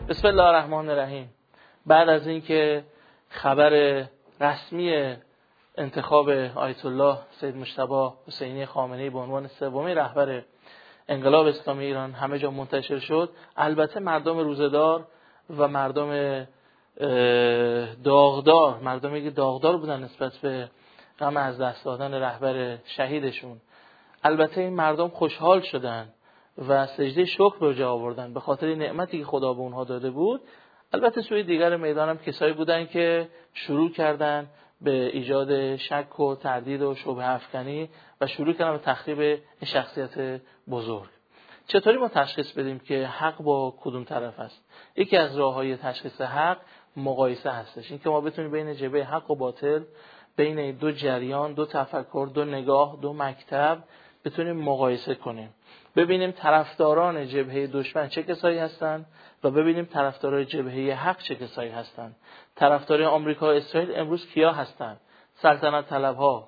بسم الله الرحمن الرحیم. بعد از اینکه خبر رسمی انتخاب آیت الله سید مجتبی حسینی خامنه‌ای به عنوان سومین رهبر انقلاب اسلامی ایران همه جا منتشر شد، البته مردم روزه‌دار و مردم داغدار، مردمی که داغدار بودن نسبت به غم از دست دادن رهبر شهیدشون، البته این مردم خوشحال شدن و سجده شکر به جا آوردن به خاطر نعمتی که خدا به اونها داده بود. البته سوی دیگر میدان هم کسایی بودن که شروع کردن به ایجاد شک و تردید و شبهه افکنی و شروع کردن به تخریب این شخصیت بزرگ. چطوری ما تشخیص بدیم که حق با کدوم طرف است؟ یکی از راه‌های تشخیص حق مقایسه هستش. این که ما بتونیم بین جبهه حق و باطل، بین دو جریان، دو تفکر، دو نگاه، دو مکتب بتونیم مقایسه کنیم. ببینیم طرفداران جبهه دشمن چه کسایی هستند و ببینیم طرفداران جبهه حق چه کسایی هستند. طرفداران آمریکا و اسرائیل امروز کیا هستند؟ سلطنت طلب‌ها،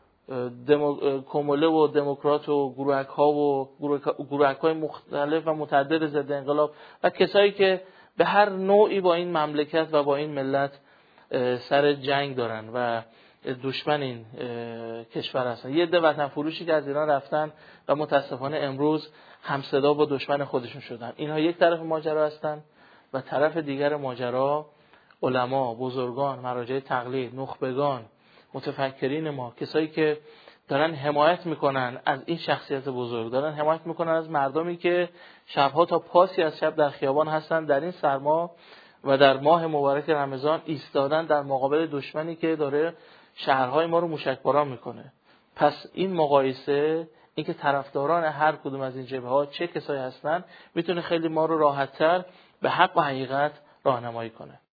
کموله و دموکرات و گروهک‌های مختلف و متعدد ضد انقلاب و کسایی که به هر نوعی با این مملکت و با این ملت سر جنگ دارن و دشمن این کشور هستن. یه عده وطن فروشی که از ایران رفتن و متاسفانه امروز همصدا با دشمن خودشون شدن. اینها یک طرف ماجرا هستن و طرف دیگر ماجرا علما، بزرگان، مراجع تقلید، نخبگان، متفکرین ما، کسایی که دارن حمایت میکنن از این شخصیت بزرگ، دارن حمایت میکنن از مردمی که شبها تا پاسی از شب در خیابان هستن، در این سرما و در ماه مبارک رمضان ایستادن در مقابل دشمنی که داره شهرهای ما رو موشکباران میکنه. پس این مقایسه، این که طرفداران هر کدوم از این جبهه‌ها چه کسایی هستن، میتونه خیلی ما رو راحت‌تر به حق و حقیقت راهنمایی کنه.